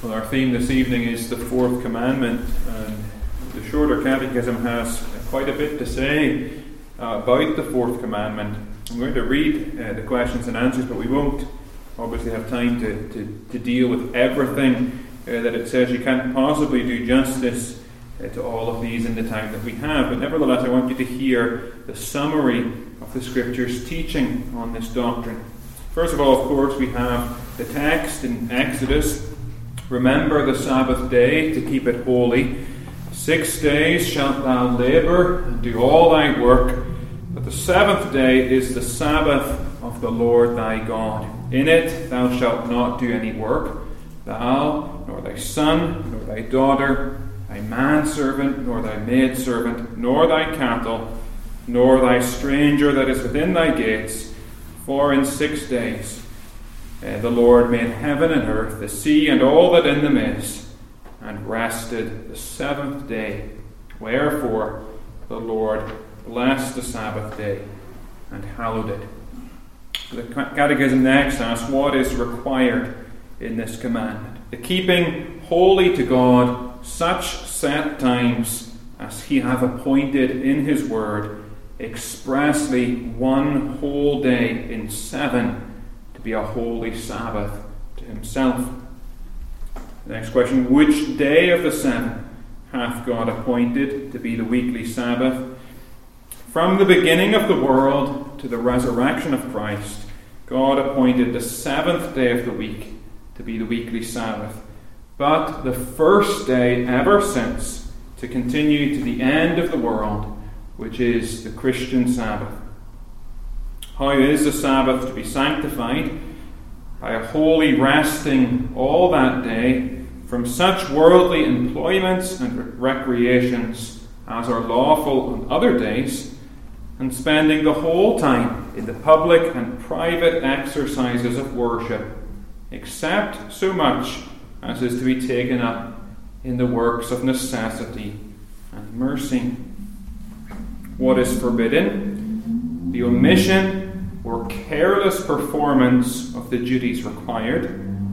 Well, our theme this evening is the fourth commandment, and the shorter catechism has quite a bit to say about the fourth commandment. I'm going to read the questions and answers, but we won't obviously have time to deal with everything that it says. You can't possibly do justice to all of these in the time that we have. But nevertheless, I want you to hear the summary of the Scripture's teaching on this doctrine. First of all, of course, we have the text in Exodus. Remember the Sabbath day to keep it holy. 6 days shalt thou labour and do all thy work, but the seventh day is the Sabbath of the Lord thy God. In it thou shalt not do any work, thou, nor thy son, nor thy daughter, thy manservant, nor thy maidservant, nor thy cattle, nor thy stranger that is within thy gates. For in 6 days the Lord made heaven and earth, the sea, and all that in them is, and rested the seventh day. Wherefore the Lord blessed the Sabbath day and hallowed it. The Catechism next asks, what is required in this commandment? The keeping holy to God such set times as He hath appointed in His word, expressly one whole day in 7, to be a holy Sabbath to Himself. The next question, which day of the 7 hath God appointed to be the weekly Sabbath? From the beginning of the world to the resurrection of Christ, God appointed the 7th day of the week to be the weekly Sabbath, but the first day ever since to continue to the end of the world, which is the Christian Sabbath. How is the Sabbath to be sanctified? By a holy resting all that day from such worldly employments and recreations as are lawful on other days, and spending the whole time in the public and private exercises of worship, except so much as is to be taken up in the works of necessity and mercy. What is forbidden? The omission or careless performance of the duties required,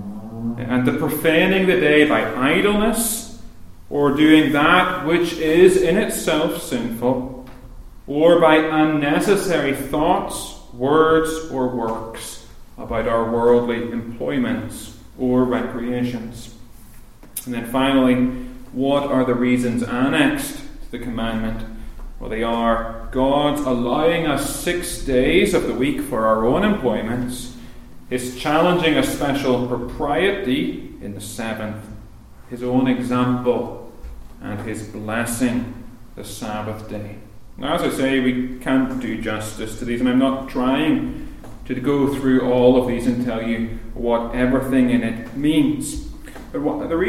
and the profaning the day by idleness, or doing that which is in itself sinful, or by unnecessary thoughts, words, or works about our worldly employments or recreations. And then finally, what are the reasons annexed to the commandment? Well, they are God's allowing us 6 days of the week for our own employments, His challenging a special propriety in the 7th, His own example, and His blessing the Sabbath day. Now, as I say, we can't do justice to these, and I'm not trying to go through all of these and tell you what everything in it means. But one of the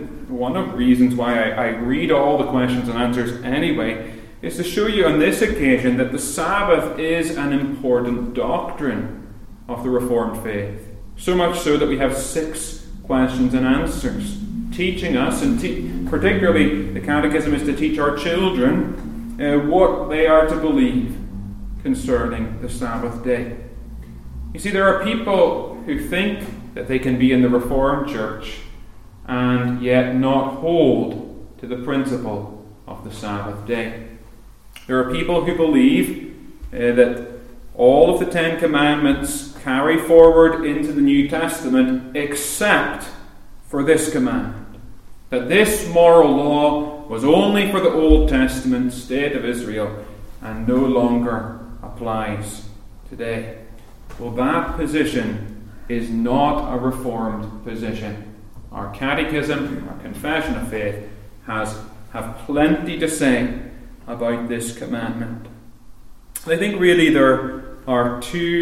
reasons why I read all the questions and answers anyway is to show you on this occasion that the Sabbath is an important doctrine of the Reformed faith. So much so that we have 6 questions and answers teaching us, and particularly the Catechism is to teach our children what they are to believe concerning the Sabbath day. You see, there are people who think that they can be in the Reformed Church and yet not hold to the principle of the Sabbath day. There are people who believe that all of the 10 Commandments carry forward into the New Testament except for this commandment, that this moral law was only for the Old Testament state of Israel and no longer applies today. Well, that position is not a Reformed position. Our catechism, our confession of faith, have plenty to say about this commandment. I think really there are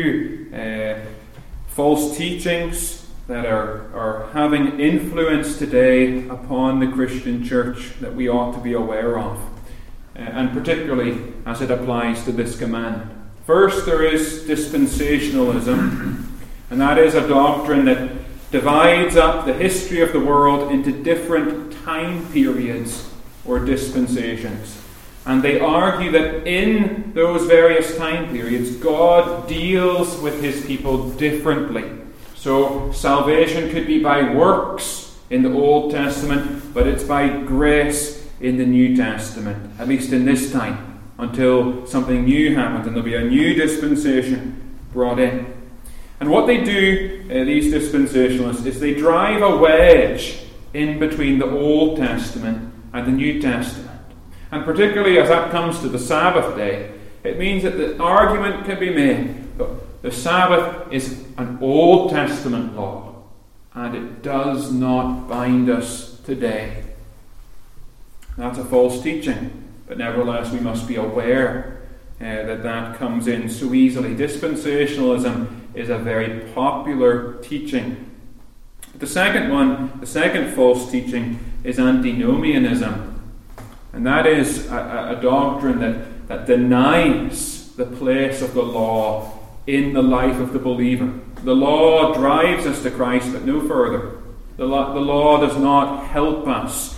2 false teachings that are having influence today upon the Christian church that we ought to be aware of, and particularly as it applies to this commandment. First, there is dispensationalism, and that is a doctrine that divides up the history of the world into different time periods or dispensations. And they argue that in those various time periods, God deals with His people differently. So salvation could be by works, in the Old Testament, but it's by grace in the New Testament, at least in this time, until something new happens and there'll be a new dispensation brought in. And what they do, these dispensationalists, is they drive a wedge in between the Old Testament and the New Testament. And particularly as that comes to the Sabbath day, it means that the argument can be made that the Sabbath is an Old Testament law, and it does not bind us today. That's a false teaching, but nevertheless we must be aware that comes in so easily. Dispensationalism is a very popular teaching. The second false teaching is antinomianism, and that is a doctrine that denies the place of the law in the life of the believer. The law drives us to Christ, but no further. The law does not help us.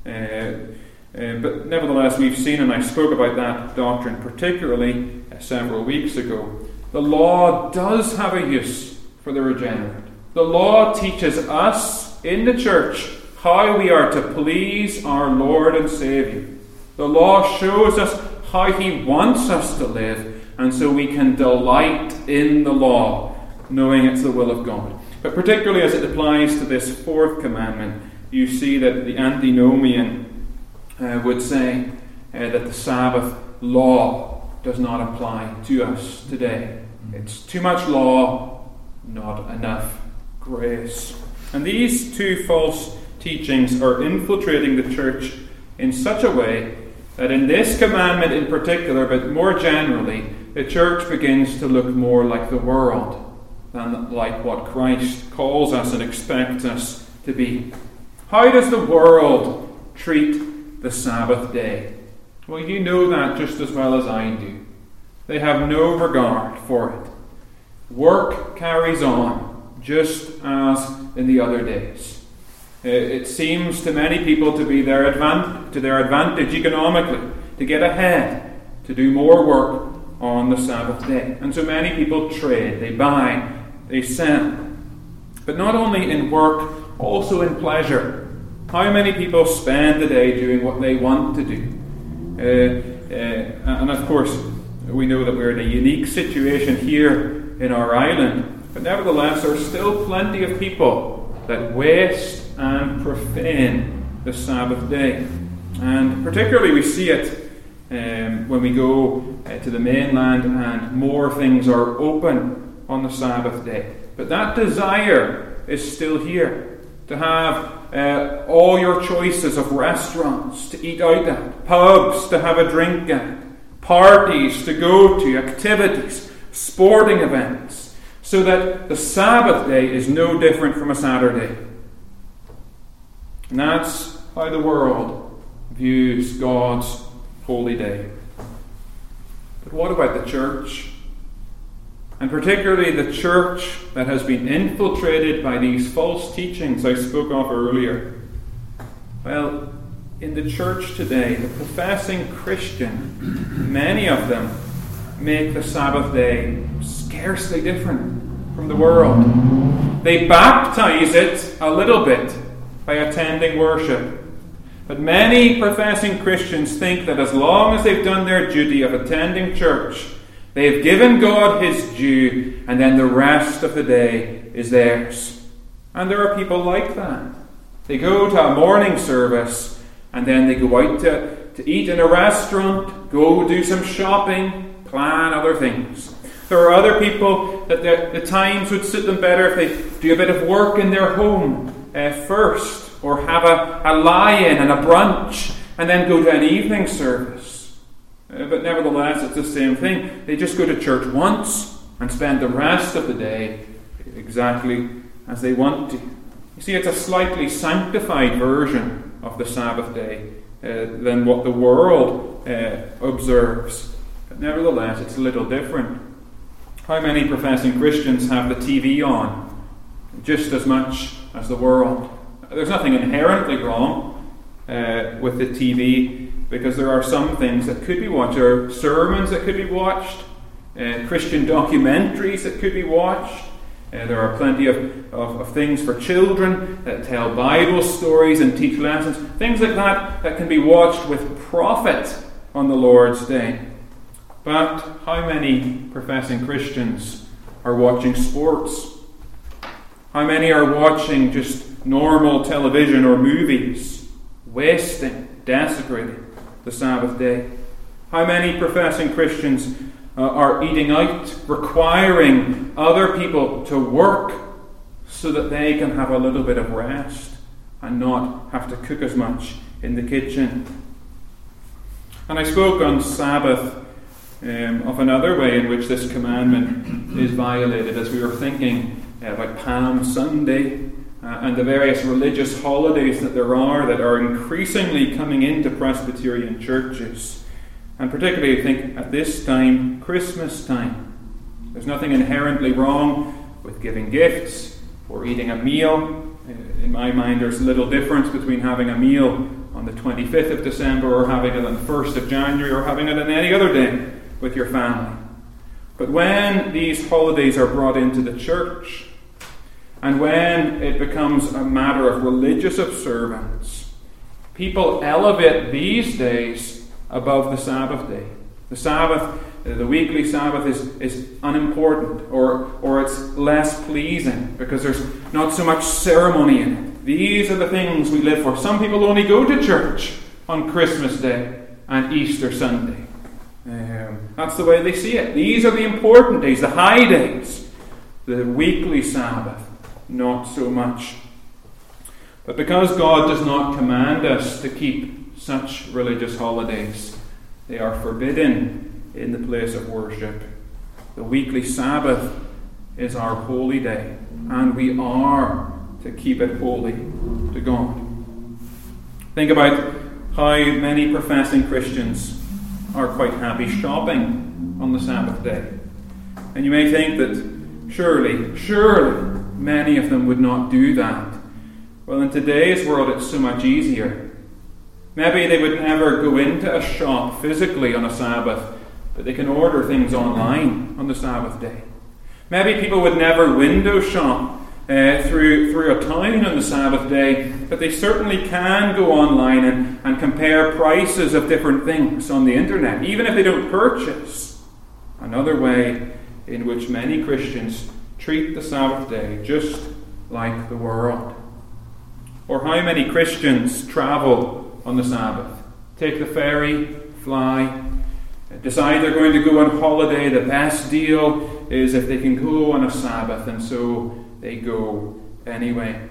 But nevertheless, we've seen, and I spoke about that doctrine particularly several weeks ago, the law does have a use for the regenerate. The law teaches us in the church how we are to please our Lord and Saviour. The law shows us how He wants us to live, and so we can delight in the law, knowing it's the will of God. But particularly as it applies to this fourth commandment, you see that the antinomian would say that the Sabbath law does not apply to us today. It's too much law, not enough grace. And these two false teachings are infiltrating the church in such a way that in this commandment in particular, but more generally, the church begins to look more like the world than like what Christ calls us and expects us to be. How does the world treat the Sabbath day? Well, you know that just as well as I do. They have no regard for it. Work carries on just as in the other days. It seems to many people to be to their advantage economically, to get ahead, to do more work on the Sabbath day. And so many people trade, they buy, they sell. But not only in work, also in pleasure. How many people spend the day doing what they want to do? And of course, we know that we're in a unique situation here in our island, but nevertheless, there are still plenty of people that waste and profane the Sabbath day. And particularly we see it when we go to the mainland and more things are open on the Sabbath day. But that desire is still here, to have all your choices of restaurants to eat out at, pubs to have a drink at, parties to go to, activities, sporting events, so that the Sabbath day is no different from a Saturday. And that's how the world views God's holy day. But what about the church? And particularly the church that has been infiltrated by these false teachings I spoke of earlier. Well, in the church today, the professing Christian, many of them make the Sabbath day scarcely different from the world. They baptize it a little bit by attending worship. But many professing Christians think that as long as they've done their duty of attending church, they've given God His due, and then the rest of the day is theirs. And there are people like that. They go to a morning service, and then they go out to eat in a restaurant, go do some shopping, plan other things. There are other people that the times would suit them better if they do a bit of work in their home first, or have a lie-in and a brunch, and then go to an evening service. But nevertheless, it's the same thing. They just go to church once and spend the rest of the day exactly as they want to. You see, it's a slightly sanctified version of the Sabbath day than what the world observes. But nevertheless, it's a little different. How many professing Christians have the TV on just as much as the world? There's nothing inherently wrong with the TV, because there are some things that could be watched. There are sermons that could be watched, Christian documentaries that could be watched. There are plenty of things for children that tell Bible stories and teach lessons. Things like that can be watched with profit on the Lord's Day. But how many professing Christians are watching sports? How many are watching just normal television or movies, wasting, desecrating the Sabbath day? How many professing Christians are eating out, requiring other people to work so that they can have a little bit of rest and not have to cook as much in the kitchen? And I spoke on Sabbath of another way in which this commandment is violated as we were thinking about Palm Sunday and the various religious holidays that are increasingly coming into Presbyterian churches. And particularly, I think, at this time, Christmas time. There's nothing inherently wrong with giving gifts or eating a meal. In my mind, there's little difference between having a meal on the 25th of December or having it on the 1st of January or having it on any other day with your family. But when these holidays are brought into the church, and when it becomes a matter of religious observance, people elevate these days above the Sabbath day. The Sabbath, the weekly Sabbath, is unimportant, or it's less pleasing because there's not so much ceremony in it. These are the things we live for. Some people only go to church on Christmas Day and Easter Sunday. That's the way they see it. These are the important days, the high days. The weekly Sabbath, not so much. But because God does not command us to keep such religious holidays, they are forbidden in the place of worship. The weekly Sabbath is our holy day, and we are to keep it holy to God. Think about how many professing Christians are quite happy shopping on the Sabbath day. And you may think that surely many of them would not do that. Well, in today's world it's so much easier. Maybe they would never go into a shop physically on a Sabbath, but they can order things online on the Sabbath day. Maybe people would never window shop through a town on the Sabbath day, but they certainly can go online and compare prices of different things on the internet, even if they don't purchase. Another way in which many Christians treat the Sabbath day just like the world. Or how many Christians travel on the Sabbath, take the ferry, fly, decide they're going to go on holiday. The best deal is if they can go on a Sabbath, and so they go anyway.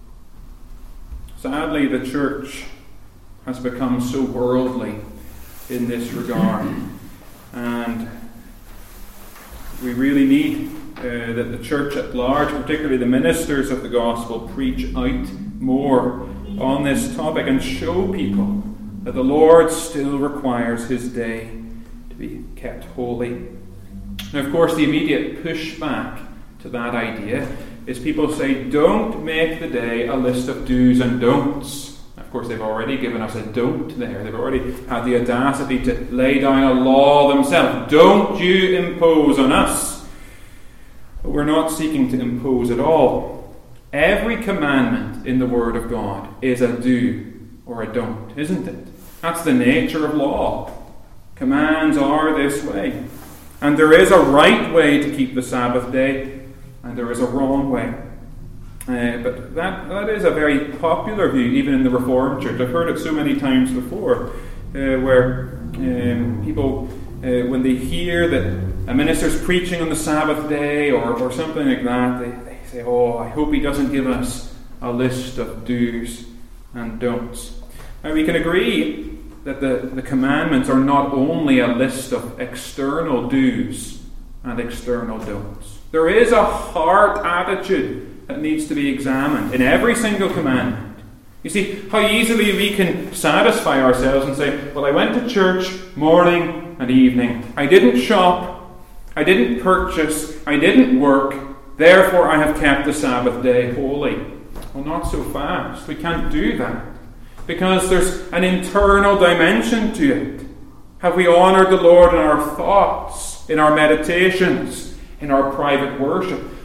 Sadly, the church has become so worldly in this regard, and we really need that the church at large, particularly the ministers of the gospel, preach out more on this topic and show people that the Lord still requires His day to be kept holy. Now, of course, the immediate pushback to that idea is people say, don't make the day a list of do's and don'ts. Of course, they've already given us a don't there. They've already had the audacity to lay down a law themselves. Don't you impose on us. But we're not seeking to impose at all. Every commandment in the Word of God is a do or a don't, isn't it? That's the nature of law. Commands are this way. And there is a right way to keep the Sabbath day, and there is a wrong way. But that is a very popular view, even in the Reformed Church. I've heard it so many times before, where people, when they hear that a minister's preaching on the Sabbath day or something like that, they say, oh, I hope he doesn't give us a list of do's and don'ts. Now, we can agree that the commandments are not only a list of external do's and external don'ts. There is a heart attitude that needs to be examined in every single commandment. You see, how easily we can satisfy ourselves and say, well, I went to church morning and evening. I didn't shop. I didn't purchase. I didn't work. Therefore, I have kept the Sabbath day holy. Well, not so fast. We can't do that. Because there's an internal dimension to it. Have we honoured the Lord in our thoughts, in our meditations, in our private worship?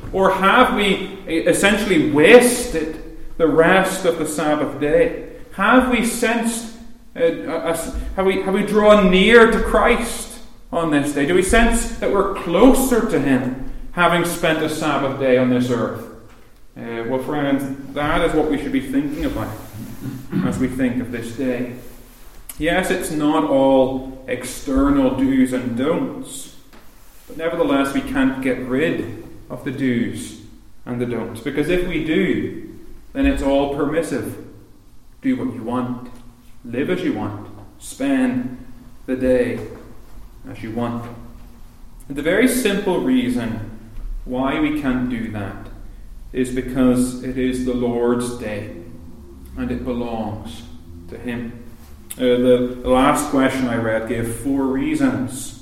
Or have we essentially wasted the rest of the Sabbath day? Have we sensed, have we drawn near to Christ on this day? Do we sense that we're closer to Him, having spent a Sabbath day on this earth? Well, friends, that is what we should be thinking about as we think of this day. Yes, it's not all external do's and don'ts, but nevertheless we can't get rid of the do's and the don'ts, because if we do, then it's all permissive. Do what you want, live as you want, spend the day as you want. And the very simple reason why we can't do that is because it is the Lord's day and it belongs to Him. The last question I read gave 4 reasons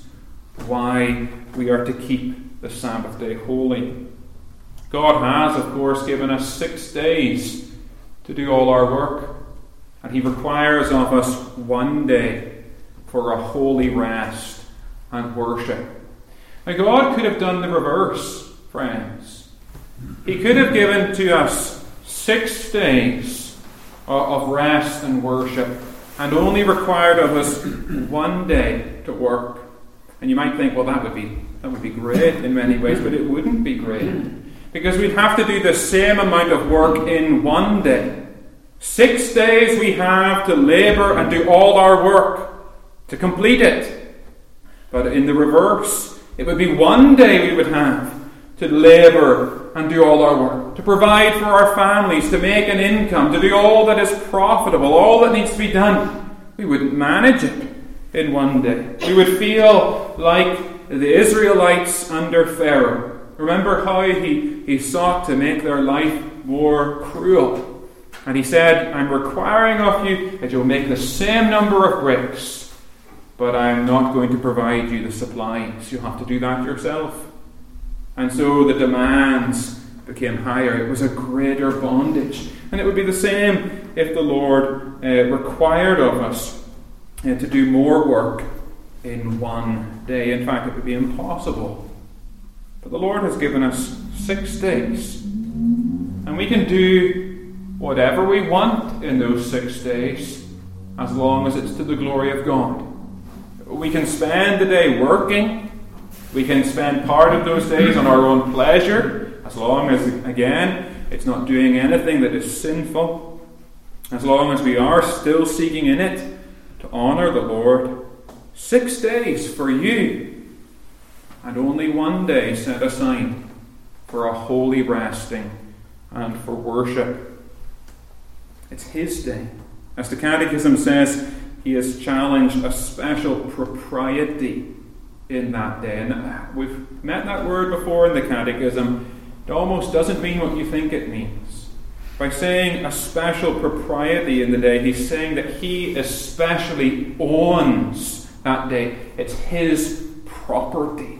why we are to keep the Sabbath day holy. God has, of course, given us 6 days to do all our work, and He requires of us 1 day for a holy rest and worship. Now, God could have done the reverse, friends. He could have given to us 6 days of rest and worship, and only required of us 1 day to work. And you might think, well, that would be great in many ways, but it wouldn't be great, because we'd have to do the same amount of work in 1 day. 6 days we have to labour and do all our work to complete it. But in the reverse, it would be 1 day we would have to labour and do all our work, to provide for our families, to make an income, to do all that is profitable, all that needs to be done. We wouldn't manage it in 1 day. We would feel like the Israelites under Pharaoh. Remember how he sought to make their life more cruel. And he said, I'm requiring of you that you'll make the same number of bricks, but I'm not going to provide you the supplies. You'll have to do that yourself. And so the demands became higher. It was a greater bondage. And it would be the same if the Lord required of us to do more work in 1 day. In fact, it would be impossible. But the Lord has given us 6 days. And we can do whatever we want in those 6 days, as long as it's to the glory of God. We can spend the day working. We can spend part of those days on our own pleasure, as long as, again, it's not doing anything that is sinful. As long as we are still seeking in it to honour the Lord. 6 days for you, and only 1 day set aside for a holy resting and for worship. It's His day. As the Catechism says, He has challenged a special propriety in that day. And we've met that word before in the Catechism. It almost doesn't mean what you think it means. By saying a special propriety in the day, He's saying that He especially owns that day. It's His property.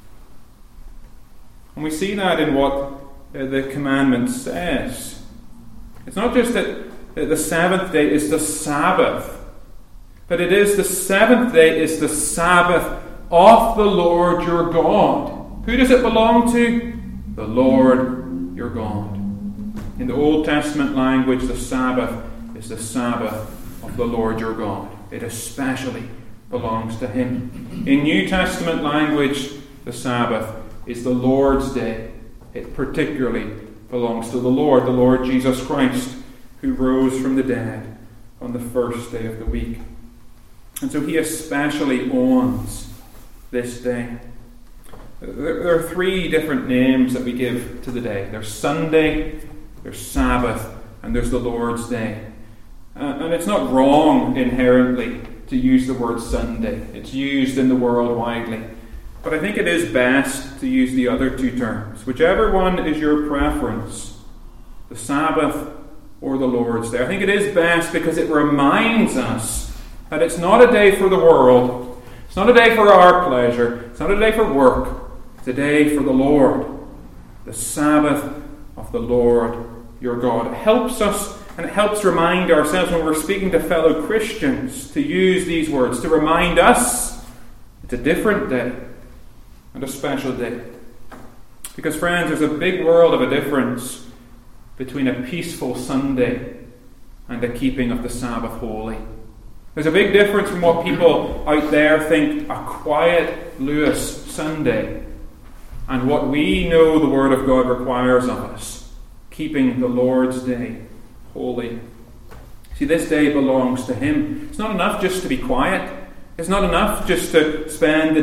And we see that in what the commandment says. It's not just that the 7th day is the Sabbath, but it is the 7th day is the Sabbath of the Lord your God. Who does it belong to? The Lord your God. In the Old Testament language, the Sabbath is the Sabbath of the Lord your God. It especially belongs to Him. In New Testament language, the Sabbath is the Lord's day. It particularly belongs to the Lord Jesus Christ, who rose from the dead on the first day of the week. And so He especially owns this day. There are 3 different names that we give to the day. There's Sunday, there's Sabbath, and there's the Lord's day. And it's not wrong inherently to use the word Sunday. It's used in the world widely. But I think it is best to use the other 2 terms. Whichever one is your preference, the Sabbath or the Lord's day. I think it is best because it reminds us that it's not a day for the world. It's not a day for our pleasure. It's not a day for work. It's a day for the Lord. The Sabbath of the Lord your God. It helps us, and it helps remind ourselves when we're speaking to fellow Christians to use these words, to remind us it's a different day and a special day. Because, friends, there's a big world of a difference between a peaceful Sunday and the keeping of the Sabbath holy. There's a big difference from what people out there think a quiet Lewis Sunday and what we know the Word of God requires of us, keeping the Lord's Day holy. See, this day belongs to Him. It's not enough just to be quiet. It's not enough just to spend the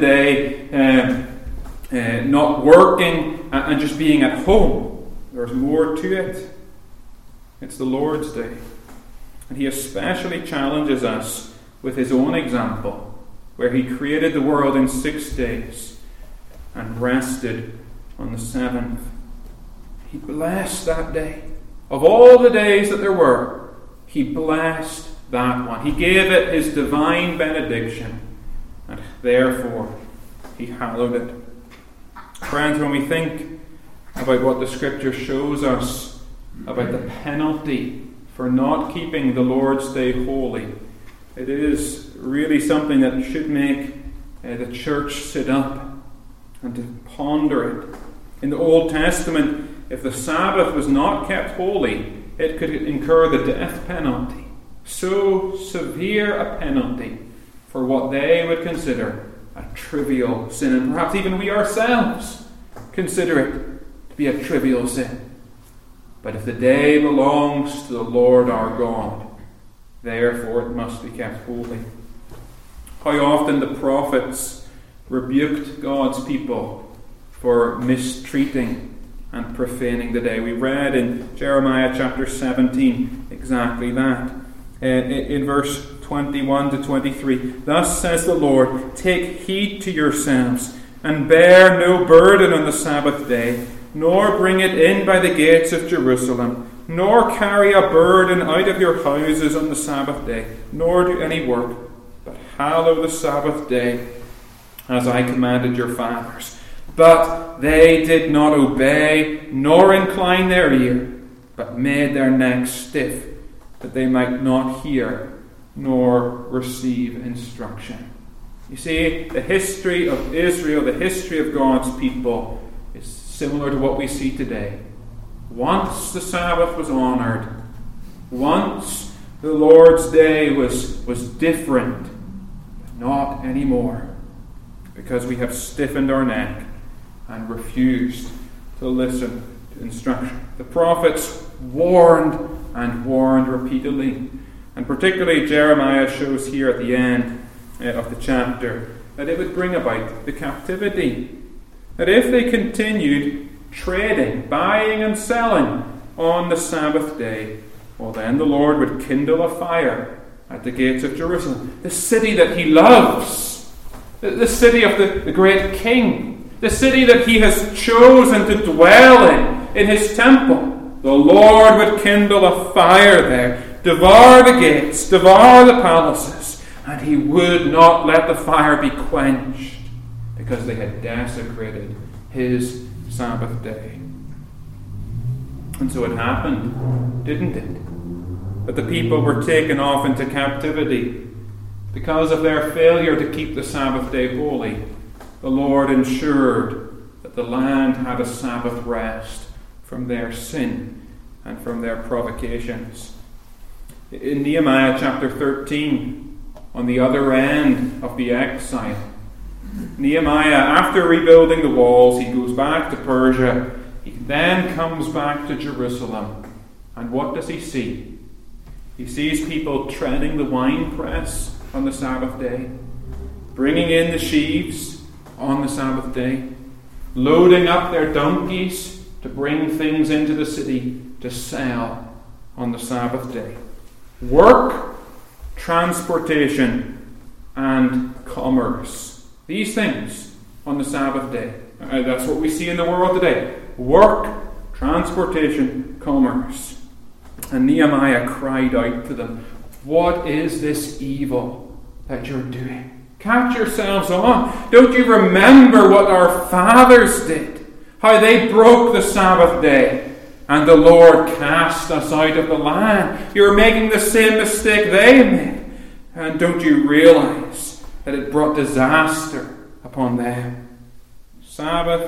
day not working and just being at home. There's more to it. It's the Lord's Day. And He especially challenges us with His own example, where He created the world in 6 days and rested on the 7th. He blessed that day. Of all the days that there were, He blessed that one. He gave it His divine benediction, and therefore He hallowed it. Friends, when we think about what the Scripture shows us about the penalty for not keeping the Lord's Day holy, it is really something that should make the church sit up and to ponder it. In the Old Testament, if the Sabbath was not kept holy, it could incur the death penalty. So severe a penalty for what they would consider a trivial sin, and perhaps even we ourselves consider it to be a trivial sin. But if the day belongs to the Lord our God, therefore it must be kept holy. How often the prophets rebuked God's people for mistreating and profaning the day. We read in Jeremiah chapter 17 exactly that. In verse 21 to 23, "Thus says the Lord, take heed to yourselves, and bear no burden on the Sabbath day, nor bring it in by the gates of Jerusalem, nor carry a burden out of your houses on the Sabbath day, nor do any work, but hallow the Sabbath day, as I commanded your fathers. But they did not obey, nor incline their ear, but made their necks stiff, that they might not hear, nor receive instruction." You see, the history of Israel, the history of God's people, is similar to what we see today. Once the Sabbath was honoured, once the Lord's Day was different, but not anymore, because we have stiffened our neck and refused to listen to instruction. The prophets warned and warned repeatedly, and particularly Jeremiah shows here at the end of the chapter that it would bring about the captivity. That if they continued trading, buying and selling on the Sabbath day, well, then the Lord would kindle a fire at the gates of Jerusalem, the city that He loves, the city of the great King, the city that He has chosen to dwell in His temple. The Lord would kindle a fire there, devour the gates, devour the palaces, and He would not let the fire be quenched, because they had desecrated His Sabbath day. And so it happened, didn't it? That the people were taken off into captivity. Because of their failure to keep the Sabbath day holy, the Lord ensured that the land had a Sabbath rest from their sin and from their provocations. In Nehemiah chapter 13, on the other end of the exile, Nehemiah, after rebuilding the walls, he goes back to Persia. He then comes back to Jerusalem. And what does he see? He sees people treading the winepress on the Sabbath day, bringing in the sheaves on the Sabbath day, loading up their donkeys to bring things into the city to sell on the Sabbath day. Work, transportation, and commerce. These things on the Sabbath day. That's what we see in the world today. Work, transportation, commerce. And Nehemiah cried out to them, "What is this evil that you're doing? Catch yourselves on. Don't you remember what our fathers did? How they broke the Sabbath day, and the Lord cast us out of the land. You're making the same mistake they made. And don't you realize that it brought disaster upon them?" Sabbath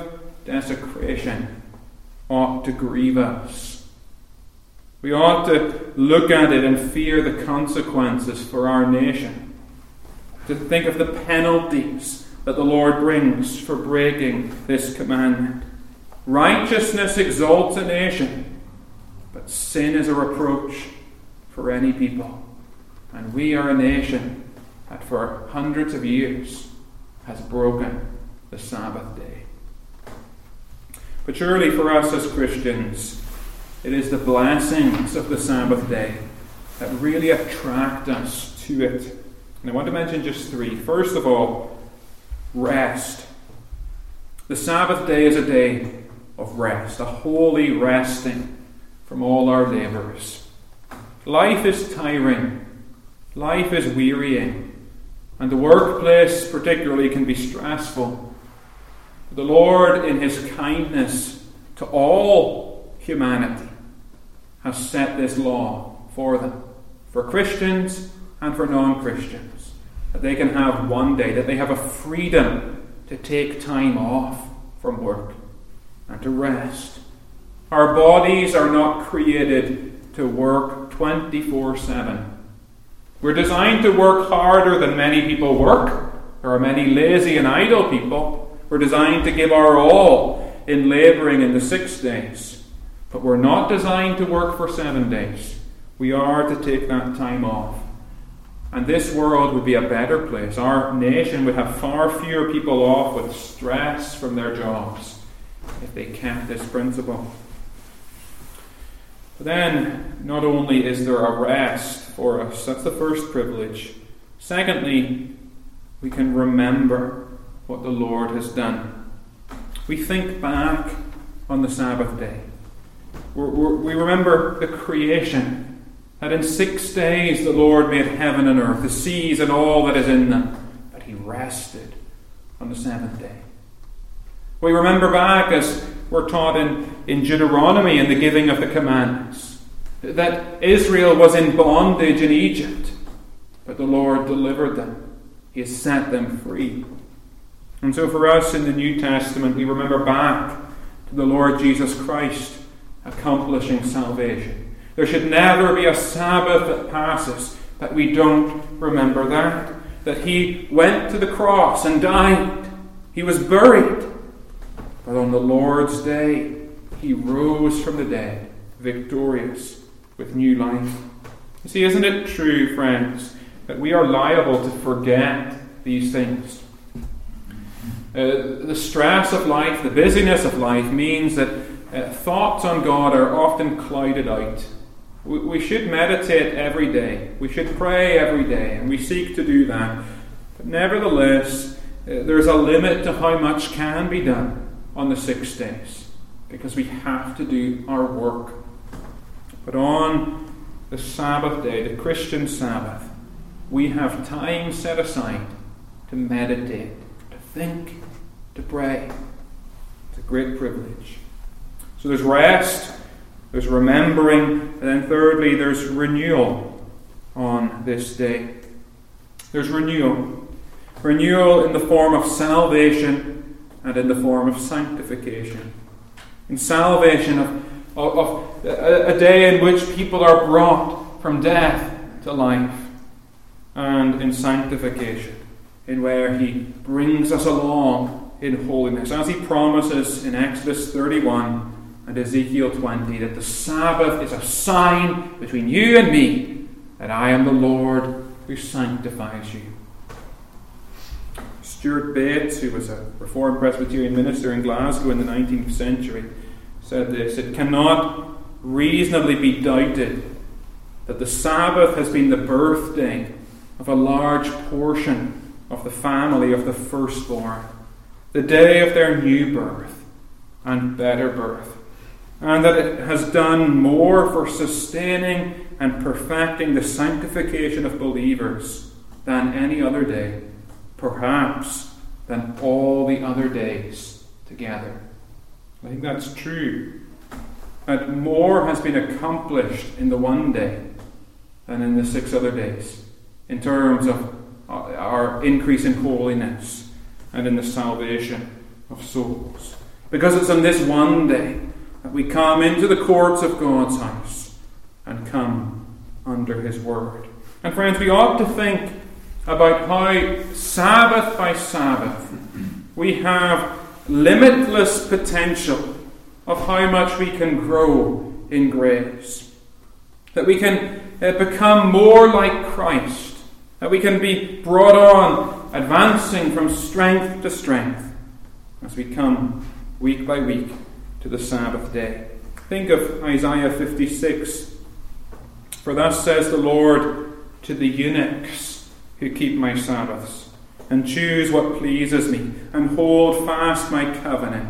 desecration ought to grieve us. We ought to look at it and fear the consequences for our nation, to think of the penalties that the Lord brings for breaking this commandment. Righteousness exalts a nation, but sin is a reproach for any people. And we are a nation that for hundreds of years has broken the Sabbath day. But surely for us as Christians, it is the blessings of the Sabbath day that really attract us to it. And I want to mention just three. First of all, rest. The Sabbath day is a day of rest, a holy resting from all our labours. Life is tiring. Life is wearying. And the workplace particularly can be stressful. The Lord, in His kindness to all humanity, has set this law for them, for Christians and for non-Christians, that they can have one day, that they have a freedom to take time off from work and to rest. Our bodies are not created to work 24/7. We're designed to work harder than many people work. There are many lazy and idle people. We're designed to give our all in labouring in the 6 days. But we're not designed to work for 7 days. We are to take that time off. And this world would be a better place. Our nation would have far fewer people off with stress from their jobs if they kept this principle. But then, not only is there a rest for us, that's the first privilege. Secondly, we can remember what the Lord has done. We think back on the Sabbath day. We remember the creation, that in 6 days the Lord made heaven and earth, the seas and all that is in them, but He rested on the 7th day. We remember back, as we're taught in Deuteronomy in the giving of the commandments, that Israel was in bondage in Egypt, but the Lord delivered them. He has set them free. And so for us in the New Testament, we remember back to the Lord Jesus Christ accomplishing salvation. There should never be a Sabbath that passes that we don't remember that He went to the cross and died. He was buried. But on the Lord's day, He rose from the dead, victorious, with new life. You see, isn't it true, friends, that we are liable to forget these things? The stress of life, the busyness of life means that thoughts on God are often clouded out. We should meditate every day. We should pray every day, and we seek to do that. But nevertheless, there's a limit to how much can be done on the 6 days, because we have to do our work. But on the Sabbath day, the Christian Sabbath, we have time set aside to meditate, to think, to pray. It's a great privilege. So there's rest, there's remembering, and then thirdly, there's renewal on this day. There's renewal. Renewal in the form of salvation and in the form of sanctification. In salvation of a day in which people are brought from death to life. And in sanctification, in where He brings us along in holiness, as He promises in Exodus 31 and Ezekiel 20, that the Sabbath is a sign between you and me, that I am the Lord who sanctifies you. Stuart Bates, who was a Reformed Presbyterian minister in Glasgow in the 19th century, said this: "It cannot reasonably be doubted that the Sabbath has been the birthday of a large portion of the family of the firstborn, the day of their new birth and better birth, and that it has done more for sustaining and perfecting the sanctification of believers than any other day, perhaps than all the other days together." I think that's true. That more has been accomplished in the one day than in the 6 other days, in terms of our increase in holiness and in the salvation of souls. Because it's on this one day that we come into the courts of God's house and come under his word. And friends, we ought to think about how Sabbath by Sabbath we have limitless potential of how much we can grow in grace. That we can become more like Christ. That we can be brought on, advancing from strength to strength as we come week by week to the Sabbath day. Think of Isaiah 56. For thus says the Lord to the eunuchs who keep my Sabbaths, and choose what pleases me, and hold fast my covenant.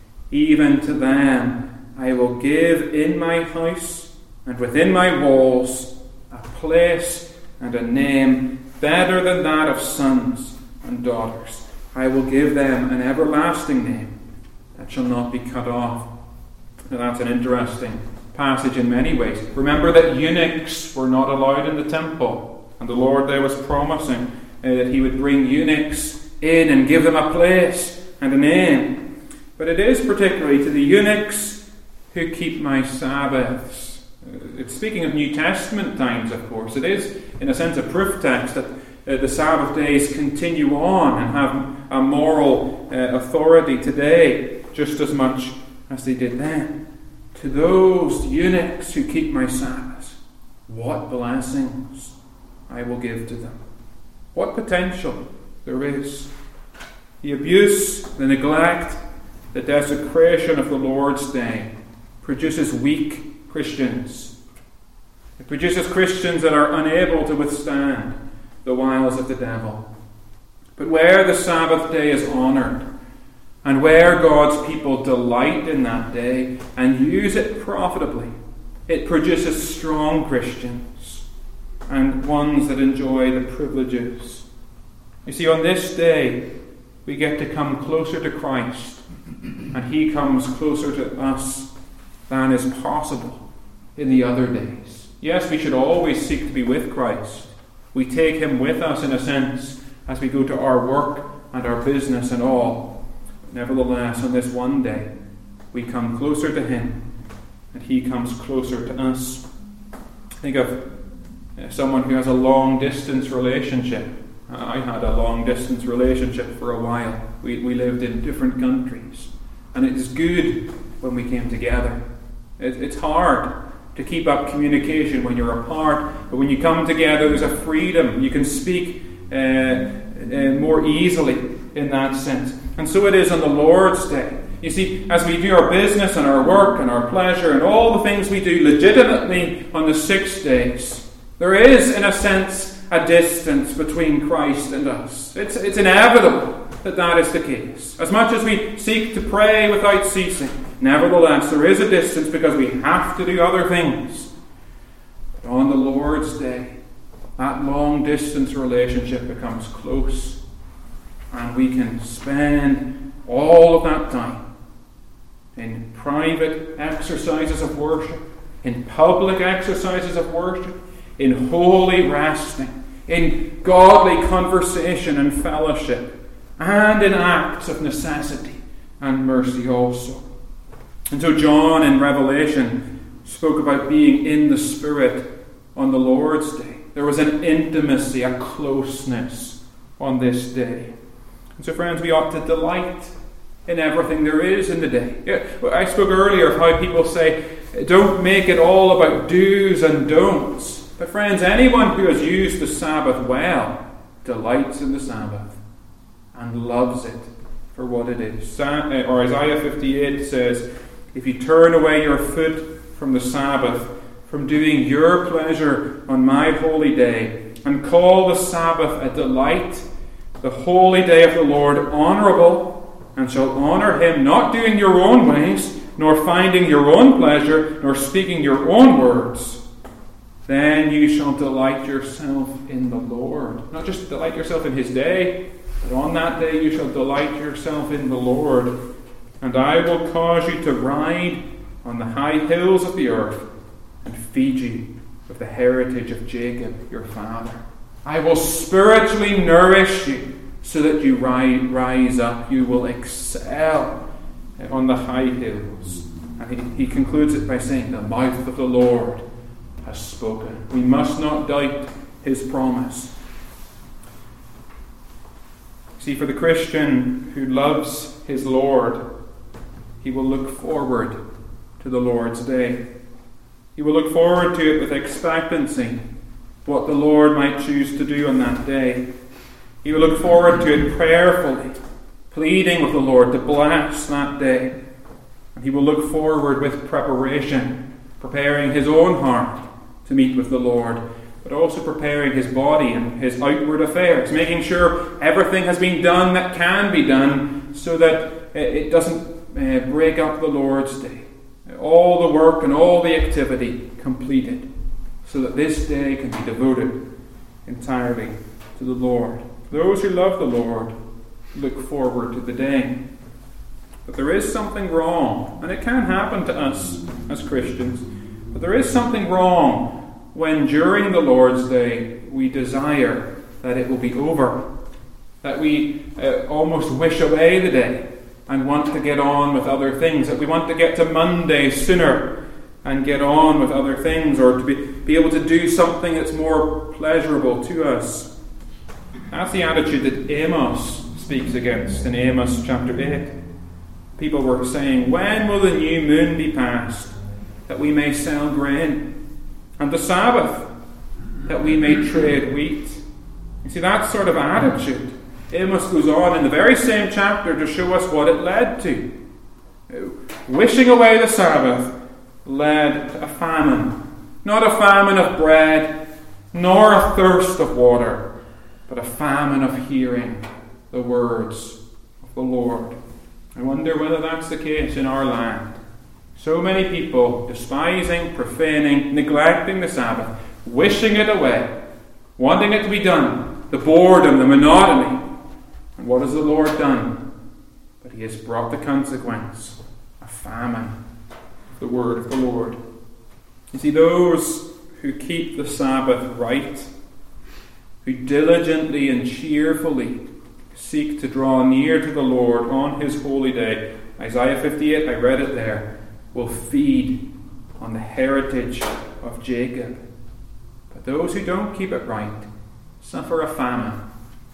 Even to them I will give in my house and within my walls a place and a name better than that of sons and daughters. I will give them an everlasting name that shall not be cut off. Now that's an interesting passage in many ways. Remember that eunuchs were not allowed in the temple, and the Lord there was promising that he would bring eunuchs in and give them a place and a name. But it is particularly to the eunuchs who keep my Sabbaths. It's speaking of New Testament times, of course. It is, in a sense, a proof text that the Sabbath days continue on and have a moral authority today just as much as they did then. To those eunuchs who keep my Sabbaths, what blessings I will give to them. What potential there is. The abuse, the neglect, the desecration of the Lord's day produces weak Christians. It produces Christians that are unable to withstand the wiles of the devil. But where the Sabbath day is honoured, and where God's people delight in that day and use it profitably, it produces strong Christians and ones that enjoy the privileges. You see, on this day, we get to come closer to Christ, and he comes closer to us than is possible in the other days. Yes, we should always seek to be with Christ. We take him with us, in a sense, as we go to our work and our business and all. Nevertheless, on this one day, we come closer to him, and he comes closer to us. Think of someone who has a long-distance relationship. I had a long-distance relationship for a while. We lived in different countries. And it is good when we came together. It's hard to keep up communication when you're apart, but when you come together, there's a freedom. You can speak more easily in that sense. And so it is on the Lord's day. You see, as we do our business and our work and our pleasure and all the things we do legitimately on the 6 days, there is, in a sense, a distance between Christ and us. It's inevitable that is the case. As much as we seek to pray without ceasing, nevertheless, there is a distance because we have to do other things. But on the Lord's day, that long-distance relationship becomes close. And we can spend all of that time in private exercises of worship, in public exercises of worship, in holy resting, in godly conversation and fellowship, and in acts of necessity and mercy also. And so John in Revelation spoke about being in the Spirit on the Lord's day. There was an intimacy, a closeness on this day. And so, friends, we ought to delight in everything there is in the day. I spoke earlier of how people say, don't make it all about do's and don'ts. But friends, anyone who has used the Sabbath well delights in the Sabbath and loves it for what it is. Or Isaiah 58 says, if you turn away your foot from the Sabbath, from doing your pleasure on my holy day, and call the Sabbath a delight, the holy day of the Lord honourable, and shall honour him, not doing your own ways, nor finding your own pleasure, nor speaking your own words, then you shall delight yourself in the Lord. Not just delight yourself in his day, but on that day you shall delight yourself in the Lord. And I will cause you to ride on the high hills of the earth, and feed you with the heritage of Jacob your father. I will spiritually nourish you so that you rise up. You will excel on the high hills. And he concludes it by saying, the mouth of the Lord has spoken. We must not doubt his promise. See, for the Christian who loves his Lord, he will look forward to the Lord's day. He will look forward to it with expectancy, what the Lord might choose to do on that day. He will look forward to it prayerfully, pleading with the Lord to bless that day. And he will look forward with preparation, preparing his own heart to meet with the Lord, but also preparing his body and his outward affairs, making sure everything has been done that can be done so that it doesn't break up the Lord's day. All the work and all the activity completed, so that this day can be devoted entirely to the Lord. Those who love the Lord look forward to the day. But there is something wrong, and it can happen to us as Christians, but there is something wrong when during the Lord's day we desire that it will be over, that we almost wish away the day and want to get on with other things, that we want to get to Monday sooner and get on with other things, or to be able to do something that's more pleasurable to us. That's the attitude that Amos speaks against in Amos chapter 8. People were saying, when will the new moon be passed, that we may sell grain? And the Sabbath, that we may trade wheat. You see, that sort of attitude, Amos goes on in the very same chapter to show us what it led to. Wishing away the Sabbath led to a famine. Not a famine of bread, nor a thirst of water, but a famine of hearing the words of the Lord. I wonder whether that's the case in our land. So many people despising, profaning, neglecting the Sabbath, wishing it away, wanting it to be done, the boredom, the monotony. And what has the Lord done? But he has brought the consequence, a famine of the word of the Lord. You see, those who keep the Sabbath right, who diligently and cheerfully seek to draw near to the Lord on his holy day, Isaiah 58, I read it there, will feed on the heritage of Jacob. But those who don't keep it right suffer a famine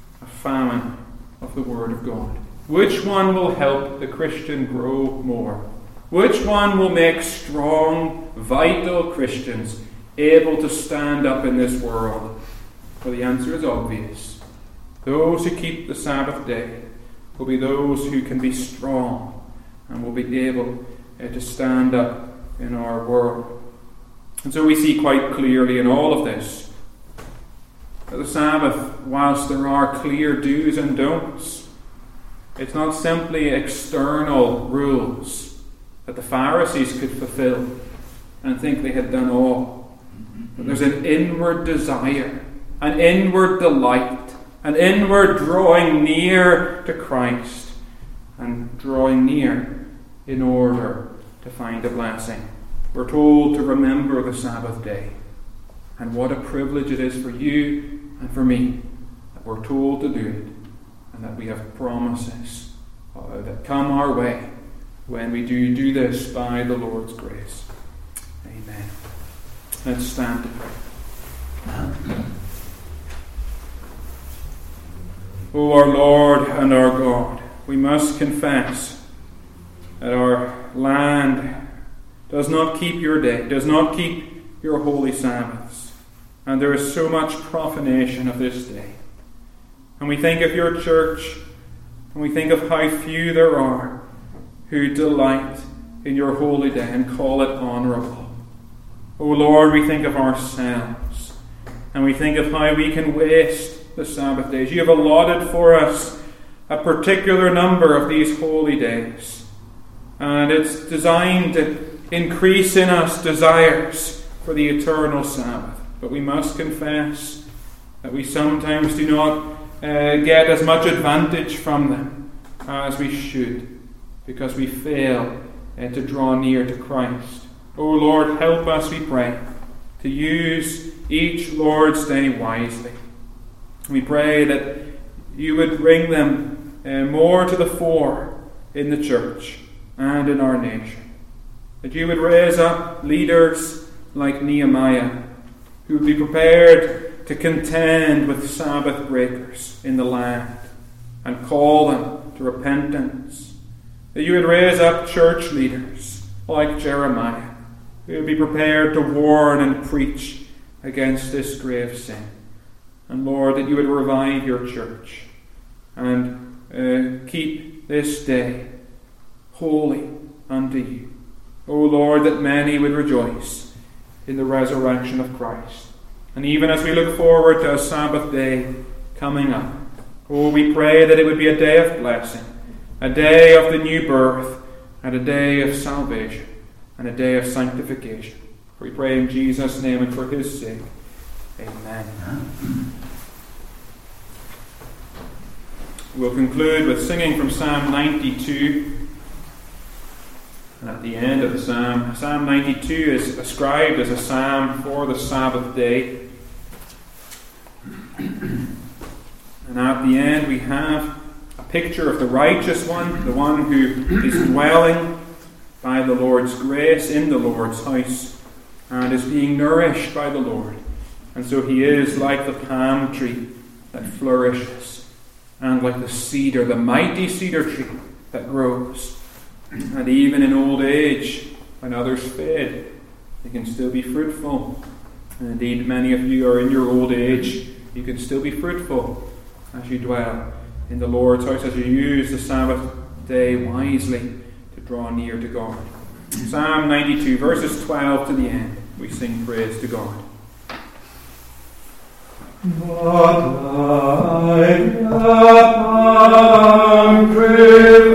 of the Word of God. Which one will help the Christian grow more? Which one will make strong, vital Christians able to stand up in this world? Well, the answer is obvious. Those who keep the Sabbath day will be those who can be strong and will be able to stand up in our world. And so we see quite clearly in all of this that the Sabbath, whilst there are clear do's and don'ts, it's not simply external rules that the Pharisees could fulfill and think they had done all. But there's an inward desire, an inward delight, an inward drawing near to Christ and drawing near in order to find a blessing. We're told to remember the Sabbath day. And what a privilege it is for you and for me that we're told to do it, and that we have promises that come our way when we do this by the Lord's grace. Amen. Let's stand to pray. O our Lord and our God, we must confess that our land does not keep your day, does not keep your holy Sabbaths. And there is so much profanation of this day. And we think of your church, and we think of how few there are who delight in your holy day and call it honourable. O Lord, we think of ourselves, and we think of how we can waste the Sabbath days. You have allotted for us a particular number of these holy days, and it's designed to increase in us desires for the eternal Sabbath. But we must confess that we sometimes do not get as much advantage from them as we should, because we fail to draw near to Christ. O Lord, help us, we pray, to use each Lord's Day wisely. We pray that you would bring them more to the fore in the church, and in our nation. That you would raise up leaders like Nehemiah, who would be prepared to contend with Sabbath breakers in the land and call them to repentance. That you would raise up church leaders like Jeremiah, who would be prepared to warn and preach against this grave sin. And Lord, that you would revive your church and keep this day holy unto you. O Lord, that many would rejoice in the resurrection of Christ. And even as we look forward to a Sabbath day coming up, we pray that it would be a day of blessing, a day of the new birth, and a day of salvation, and a day of sanctification. We pray in Jesus' name and for his sake. Amen. We'll conclude with singing from Psalm 92. And at the end of the psalm, Psalm 92 is ascribed as a psalm for the Sabbath day. And at the end we have a picture of the righteous one, the one who is dwelling by the Lord's grace in the Lord's house and is being nourished by the Lord. And so he is like the palm tree that flourishes, and like the cedar, the mighty cedar tree that grows. And even in old age, when others fade, they can still be fruitful. And indeed, many of you are in your old age. You can still be fruitful as you dwell in the Lord's house, as you use the Sabbath day wisely to draw near to God. Psalm 92, verses 12 to the end, we sing praise to God. But like the palm tree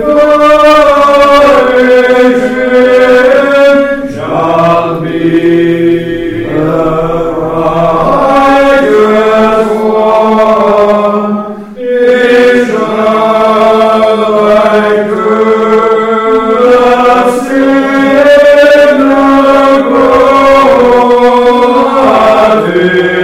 flourishing shall be the righteous one, he shall like to the sinner grow.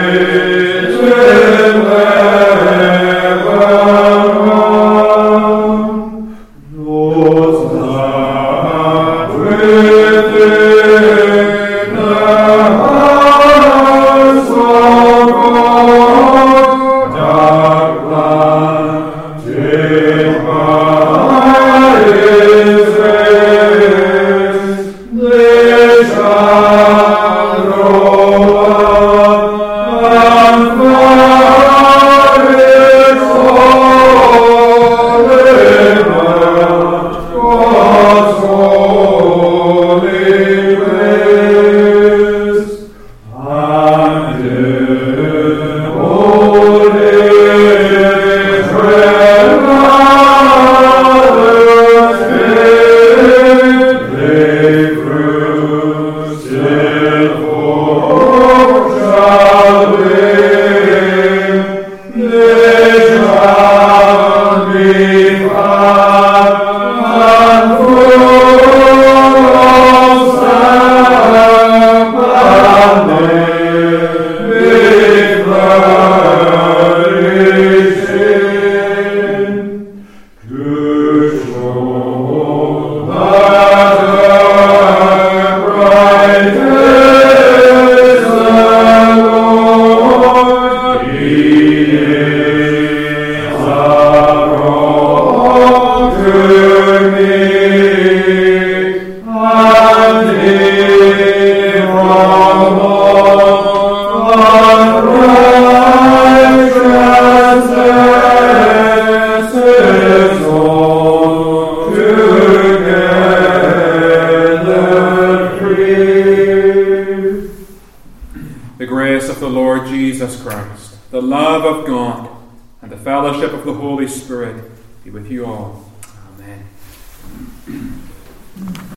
The love of God and the fellowship of the Holy Spirit be with you all. Amen.